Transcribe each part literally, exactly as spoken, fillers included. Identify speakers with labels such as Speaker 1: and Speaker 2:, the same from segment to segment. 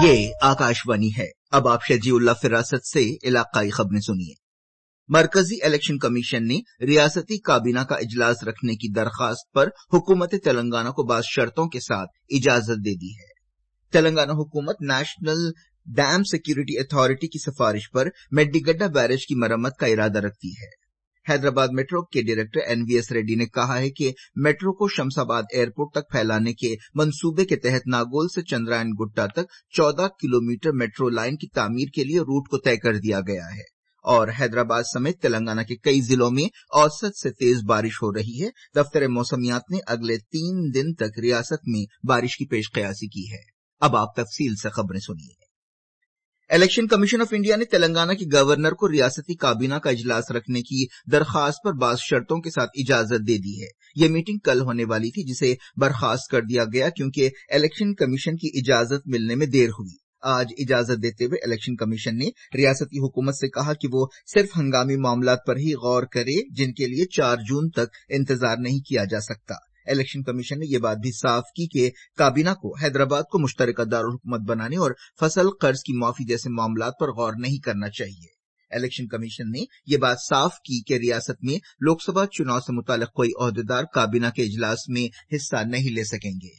Speaker 1: ये आकाशवाणी है। अब आप शजीउल्ला फिरासत से इलाकाई खबरें सुनिए। मरकजी इलेक्शन कमीशन ने रियासती काबीना का इजलास रखने की दरखास्त पर हुकूमत तेलंगाना को बाज़ शर्तों के साथ इजाजत दे दी है। तेलंगाना हुकूमत नेशनल डैम सिक्योरिटी अथॉरिटी की सिफारिश पर मेड्डीगड्डा बैरेज की मरम्मत का इरादा रखती है। हैदराबाद मेट्रो के डायरेक्टर एनवीएस रेड्डी ने कहा है कि मेट्रो को शमशाबाद एयरपोर्ट तक फैलाने के मंसूबे के तहत नागोल से चंद्रायन गुट्टा तक चौदह किलोमीटर मेट्रो लाइन की तामीर के लिए रूट को तय कर दिया गया है और हैदराबाद समेत तेलंगाना के कई जिलों में औसत से तेज बारिश हो रही है। दफ्तर मौसमियात ने अगले तीन दिन तक रियासत में बारिश की पेशकयासी की है। अब आप तफसील से खबरें सुनिए। इलेक्शन कमीशन ऑफ इंडिया ने तेलंगाना के गवर्नर को रियासती काबीना का इजलास रखने की दरखास्त पर बाज़ शर्तों के साथ इजाजत दे दी है। यह मीटिंग कल होने वाली थी, जिसे बर्खास्त कर दिया गया क्योंकि इलेक्शन कमीशन की इजाजत मिलने में देर हुई। आज इजाजत देते हुए इलेक्शन कमीशन ने रियासती हुकूमत से कहा कि वो सिर्फ हंगामी मामलात पर ही गौर करे, जिनके लिए चार जून तक इंतजार नहीं किया जा सकता। इलेक्शन कमीशन ने यह बात भी साफ की कि काबीना को हैदराबाद को मुश्तरका दारुल हुकूमत बनाने और फसल कर्ज की माफी जैसे मामलात पर गौर नहीं करना चाहिए। इलेक्शन कमीशन ने यह बात साफ की कि रियासत में लोकसभा चुनाव से मुताल्लिक कोई ओहदेदार काबीना के इजलास में हिस्सा नहीं ले सकेंगे।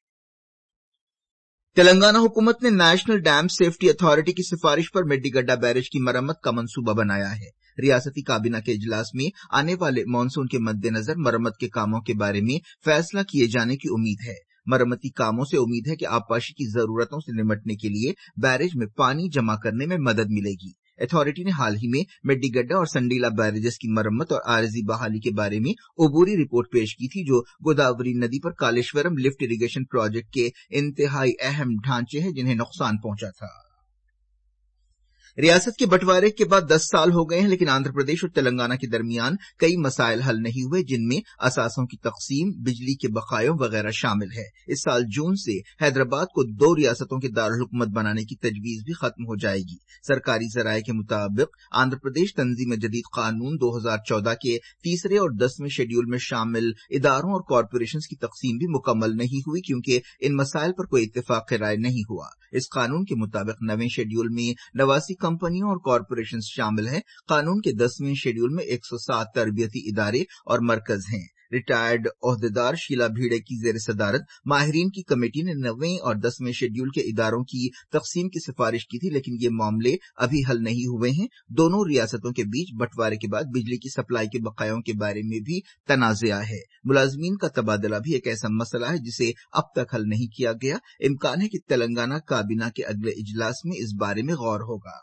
Speaker 1: तेलंगाना हुकूमत ने नेशनल डैम सेफ्टी अथॉरिटी की सिफारिश पर मेड्डीगड्डा बैरेज की मरम्मत का मंसूबा बनाया है। रियासती काबीना के इजलास में आने वाले मानसून के मद्देनजर मरम्मत के कामों के बारे में फैसला किए जाने की उम्मीद है। मरम्मती कामों से उम्मीद है कि आबपाशी की जरूरतों से निपटने के लिए बैरेज में पानी जमा करने में मदद मिलेगी। अथॉरिटी ने हाल ही में मेड्डीगड्डा और संडीला बैरेजेस की मरम्मत और आरजी बहाली के बारे में उबूरी रिपोर्ट पेश की थी, जो गोदावरी नदी पर कालेश्वरम लिफ्ट इरिगेशन प्रोजेक्ट के इंतहाई अहम ढांचे हैं जिन्हें नुकसान पहुंचा था। रियासत के बंटवारे के बाद दस साल हो गए हैं, लेकिन आंध्र प्रदेश और तेलंगाना के दरमियान कई मसाइल हल नहीं हुए, जिनमें असासों की तकसीम, बिजली के बकायों वगैरह शामिल है। इस साल जून से हैदराबाद को दो रियासतों के दारुल हुकूमत बनाने की तजवीज भी खत्म हो जाएगी। सरकारी जराये के मुताबिक आंध्र प्रदेश तंजीम जदीद कानून दो हजार चौदह के तीसरे और दसवें शेड्यूल में शामिल इदारों और कॉरपोरेशन की तकसीम भी मुकम्मल नहीं हुई, क्योंकि इन मसाइल पर कोई इत्तेफाक राय नहीं हुआ। इस कानून के मुताबिक नवें शेड्यूल में नवासी कंपनियों और कॉरपोरेशन शामिल हैं। कानून के दसवें शेड्यूल में एक सौ सात तरबियती इदारे और मरकज हैं। रिटायर्ड ओहदेदार शीला भीड़े की जेर सदारत माहिरीन की कमेटी ने नवें और दसवें शेड्यूल के इदारों की तकसीम की सिफारिश की थी, लेकिन ये मामले अभी हल नहीं हुए हैं। दोनों रियासतों के बीच बंटवारे के बाद बिजली की सप्लाई के बकायों के बारे में भी तनाज़ा है। मुलाजमीन का तबादला भी एक ऐसा मसला है जिसे अब तक हल नहीं किया गया। इम्कान है कि तेलंगाना काबीना के अगले इजलास में इस बारे में गौर होगा।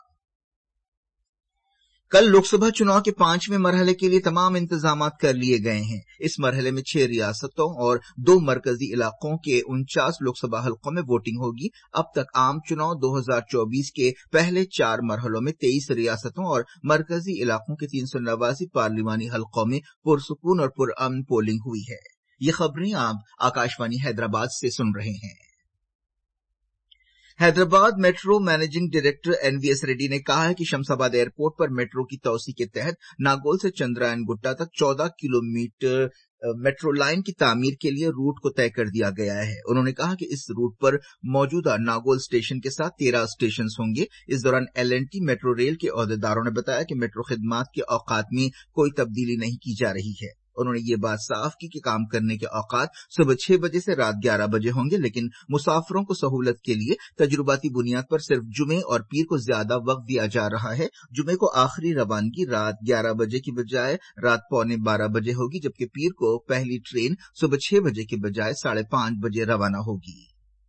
Speaker 1: कल लोकसभा चुनाव के पांचवें मरहले के लिए तमाम इंतजाम कर लिए गए हैं। इस मरहले में छह रियासतों और दो मरकजी इलाकों के उनचास लोकसभा हलकों में वोटिंग होगी। अब तक आम चुनाव दो हजार चौबीस के पहले चार मरहलों में तेईस रियासतों और मरकजी इलाकों के तीन सौ नवासी पार्लिमानी हलकों में पुरसुकून और पुरअमन पोलिंग हुई है। ये खबरें आप आकाशवाणी हैदराबाद से सुन रहे हैं। Hyderabad metro managing director NVS Reddy ने कहा है कि शमशाबाद एयरपोर्ट पर मेट्रो की तोसी के तहत नागोल से चंद्रायन गुट्टा तक चौदह किलोमीटर मेट्रो लाइन की तामीर के लिए रूट को तय कर दिया गया है। उन्होंने कहा कि इस रूट पर मौजूदा नागोल स्टेशन के साथ तेरह स्टेशन होंगे। इस दौरान L and T metro rail के ओहदेदारों ने बताया कि मेट्रो खिदमात के औकात में कोई तब्दीली नहीं की जा रही है। उन्होंने ये बात साफ की कि काम करने के औकात सुबह छह बजे से रात ग्यारह बजे होंगे, लेकिन मुसाफिरों को सहूलत के लिए तजुर्बाती बुनियाद पर सिर्फ जुमे और पीर को ज्यादा वक्त दिया जा रहा है। जुमे को आखिरी रवानगी रात ग्यारह बजे की बजाय रात पौने बारह बजे होगी, जबकि पीर को पहली ट्रेन सुबह छह बजे की बजाय साढ़े पांच बजे रवाना होगी।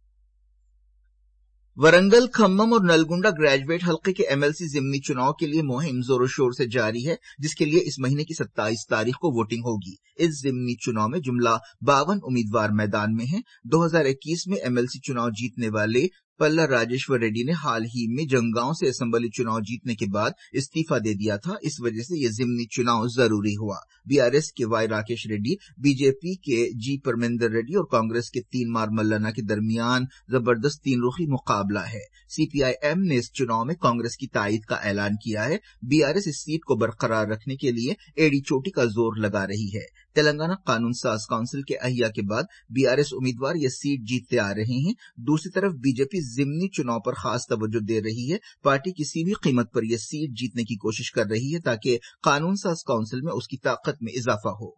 Speaker 1: वरंगल, खम्मम और नलगुंडा ग्रेजुएट हल्के के एमएलसी जिमनी चुनाव के लिए मुहिम जोरों शोर से जारी है, जिसके लिए इस महीने की सत्ताईस तारीख को वोटिंग होगी। इस जिमनी चुनाव में जुमला बावन उम्मीदवार मैदान में हैं। दो हजार इक्कीस में एमएलसी चुनाव जीतने वाले पल्ला राजेश्वर रेड्डी ने हाल ही में जंगांव से असेंबली चुनाव जीतने के बाद इस्तीफा दे दिया था। इस वजह से यह जिमनी चुनाव जरूरी हुआ। बीआरएस के वाई राकेश रेड्डी, बीजेपी के जी परमेंदर रेड्डी और कांग्रेस के तीन मार मल्लाना के दरमियान जबरदस्त तीन रुखी मुकाबला है। सीपीआईएम ने इस चुनाव में कांग्रेस की तायद का ऐलान किया है। बीआरएस इस सीट को बरकरार रखने के लिए एड़ी चोटी का जोर लगा रही है। तेलंगाना कानून साज काउंसिल के अहिया के बाद बीआरएस उम्मीदवार ये सीट जीतते आ रहे हैं। दूसरी तरफ बीजेपी जिमनी चुनाव पर खास तवज्जो दे रही है। पार्टी किसी भी कीमत पर यह सीट जीतने की कोशिश कर रही है ताकि कानून साज काउंसिल में उसकी ताकत में इजाफा हो।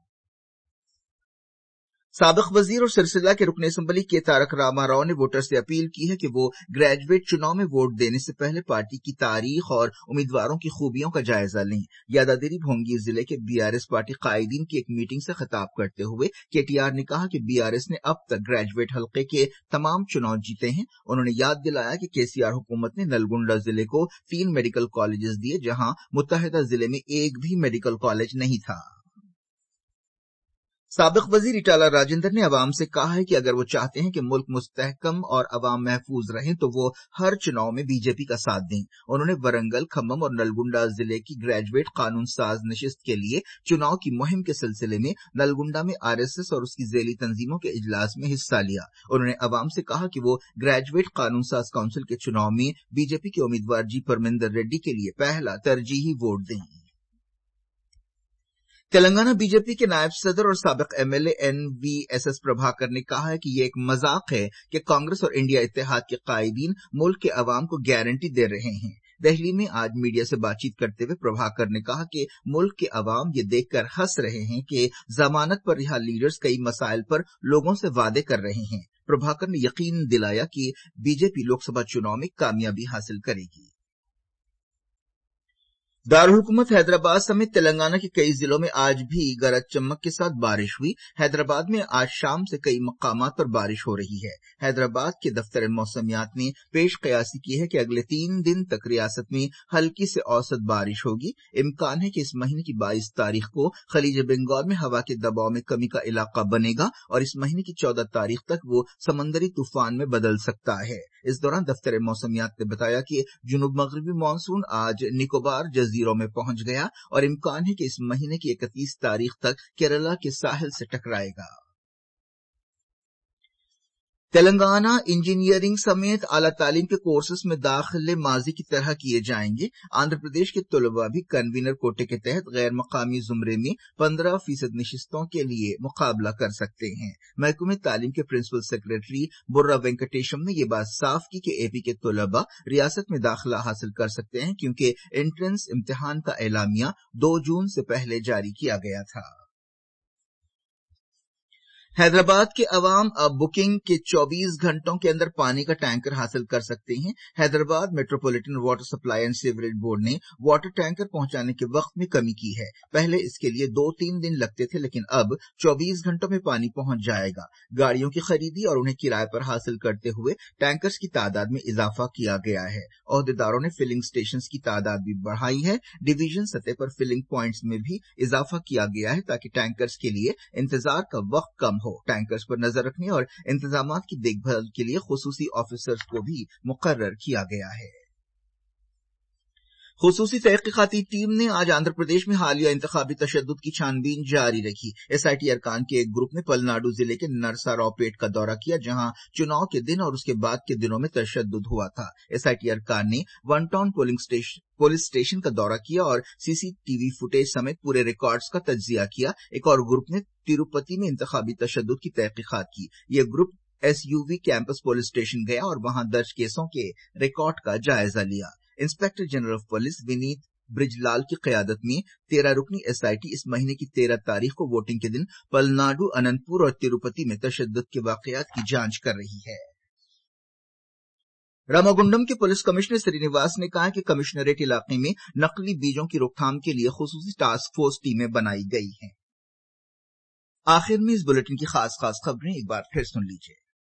Speaker 1: साबिक वजीर और सिरसिला के रुकन असम्बली के तारक रामाराव ने वोटर से अपील की है कि वो ग्रेजुएट चुनाव में वोट देने से पहले पार्टी की तारीख और उम्मीदवारों की खूबियों का जायजा लें। यादाद्री भोंगी जिले के बीआरएस पार्टी कायदीन की एक मीटिंग से खिताब करते हुए केटीआर ने कहा कि बीआरएस ने अब तक ग्रेजुएट हल्के के तमाम चुनाव जीते हैं। उन्होंने याद दिलाया कि केसीआर हुकूमत ने नलगुंडा जिले को तीन मेडिकल कॉलेजेस दिए, जहां मुत्तहिदा जिले में एक भी मेडिकल कॉलेज नहीं था। साबिक वजीर इटाला राजेंद्र ने अवाम से कहा है कि अगर वो चाहते हैं कि मुल्क मुस्तहकम और अवाम महफूज रहें तो वो हर चुनाव में बीजेपी का साथ दें। उन्होंने वरंगल, खम्मम और नलगुंडा जिले की ग्रेजुएट कानून साज नशिस्त के लिए चुनाव की मुहिम के सिलसिले में नलगुंडा में आरएसएस और उसकी झेली तंजीमों के इजलास में हिस्सा लिया। उन्होंने अवाम से कहा कि वो ग्रेजुएट कानून साज काउंसिल के चुनाव में बीजेपी के उम्मीदवार जी परमिंदर रेड्डी के लिए पहला तरजीही वोट दें। तेलंगाना बीजेपी के नायब सदर और साबिक एमएलए एनवीएसएस प्रभाकर ने कहा है कि ये एक मजाक है कि कांग्रेस और इंडिया इत्तेहाद के कायदीन मुल्क के अवाम को गारंटी दे रहे हैं। दिल्ली में आज मीडिया से बातचीत करते हुए प्रभाकर ने कहा कि मुल्क के अवाम ये देखकर हंस रहे हैं कि जमानत पर रिहा लीडर्स कई मसाइल पर लोगों से वादे कर रहे हैं। प्रभाकर ने यकीन दिलाया कि बीजेपी लोकसभा चुनाव में कामयाबी हासिल करेगी। दारुल हुकूमत हैदराबाद समेत तेलंगाना के कई जिलों में आज भी गरज चमक के साथ बारिश हुई। हैदराबाद में आज शाम से कई मकामात पर बारिश हो रही है। हैदराबाद के दफ्तर मौसमियात ने पेश कयासी की है कि अगले तीन दिन तक रियासत में हल्की से औसत बारिश होगी। इम्कान है कि इस महीने की बाईस तारीख को खलीज बंगाल में हवा के दबाव में कमी का इलाका बनेगा और इस महीने की चौदह तारीख तक वो समंदरी तूफान में बदल सकता है। इस दौरान दफ्तर मौसमियात ने बताया कि जुनूब मगरबी मानसून आज निकोबार जजीरों में पहुंच गया और इम्कान है कि इस महीने की इकतीस तारीख तक केरला के साहिल से टकराएगा। तेलंगाना इंजीनियरिंग समेत आला तालीम के कोर्सेस में दाखिले माजी की तरह किए जाएंगे। आंध्र प्रदेश के तलबा भी कन्वीनर कोटे के तहत गैर मकामी जुमरे में पंद्रह फीसद नशिस्तों के लिए मुकाबला कर सकते हैं। महकमे तालीम के प्रिंसिपल सेक्रेटरी बुर्रा वेंकटेशम ने यह बात साफ की कि एपी के तलबा रियासत में दाखिला हासिल कर सकते हैं क्योंकि एंट्रेंस इम्तिहान का एलामिया दो जून से पहले जारी किया गया था। हैदराबाद के अवाम अब बुकिंग के चौबीस घंटों के अंदर पानी का टैंकर हासिल कर सकते हैं। Hyderabad metropolitan water supply and sewerage board ने वाटर टैंकर पहुंचाने के वक्त में कमी की है। पहले इसके लिए दो तीन दिन लगते थे, लेकिन अब चौबीस घंटों में पानी पहुंच जाएगा। गाड़ियों की खरीदी और उन्हें किराए पर हासिल करते हुए टैंकर्स की तादाद में इजाफा किया गया है। ओहदेदारों ने फिलिंग स्टेशन की तादाद भी बढ़ाई है। डिवीजन सतह पर फिलिंग प्वाइंट्स में भी इजाफा किया गया है ताकि टैंकर्स के लिए इंतजार का वक्त कम हो। टैंकर्स पर नजर रखने और इंतजामात की देखभाल के लिए खुसूसी ऑफिसर्स को भी मुकर्रर किया गया है। खुसूसी तहकीकाती टीम ने आज आंध्र प्रदेश में हालिया इंतखाबी तशद्दुद की छानबीन जारी रखी। एसआईटी अरकान के एक ग्रुप ने पलनाडु जिले के नरसारावपेट का दौरा किया, जहां चुनाव के दिन और उसके बाद के दिनों में तशद्दुद हुआ था। एसआईटी अरकान ने one town polling station police station का दौरा किया और सीसीटीवी फुटेज समेत पूरे रिकॉर्ड्स का तज्जिया किया। एक और ग्रुप ने तिरुपति में इंतखाबी तशद्दुद की तहकीकात की। यह group SUV campus police station गया और वहां दर्ज केसों के रिकॉर्ड का जायजा लिया। Inspector general of police Vineet Brijlal की कयादत में तेरह रुकनी एसआईटी इस महीने की तेरह तारीख को वोटिंग के दिन पलनाडु, अनंतपुर और तिरुपति में तशद्दुद के वाकयात की जांच कर रही है। रामागुंडम के पुलिस कमिश्नर श्रीनिवास ने कहा कि कमिश्नरेट इलाके में नकली बीजों की रोकथाम के लिए खुसूसी टास्क फोर्स टीमें बनाई गई हैं। आखिर में इस बुलेटिन की खास खास खबरें एक बार फिर सुन लीजिए।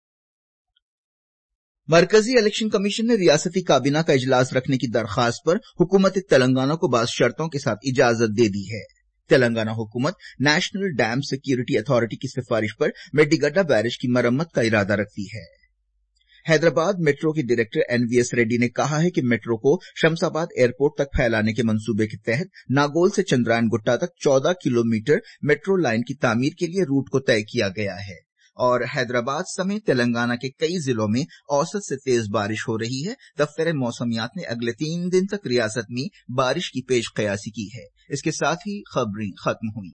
Speaker 1: मरकजी इलेक्शन कमीशन ने रियासती काबीना का इजलास रखने की दरखास्त पर हुकूमत तेलंगाना को बाज़ शर्तों के साथ इजाजत दे दी है। तेलंगाना हुकूमत नेशनल डैम सिक्योरिटी अथॉरिटी की सिफारिश पर मेड्डीगड्डा बैरेज की मरम्मत का इरादा रखती है। हैदराबाद मेट्रो के डायरेक्टर एनवीएस रेड्डी ने कहा है कि मेट्रो को शमशाबाद एयरपोर्ट तक फैलाने के मंसूबे के तहत नागोल से चंद्रायन गुट्टा तक चौदह किलोमीटर मेट्रो लाइन की तामीर के लिए रूट को तय किया गया है और हैदराबाद समेत तेलंगाना के कई जिलों में औसत से तेज बारिश हो रही है। दफ्तर मौसमियात ने अगले तीन दिन तक रियासत में बारिश की पेश कयासी की है। इसके साथ ही खबरें खत्म हुई।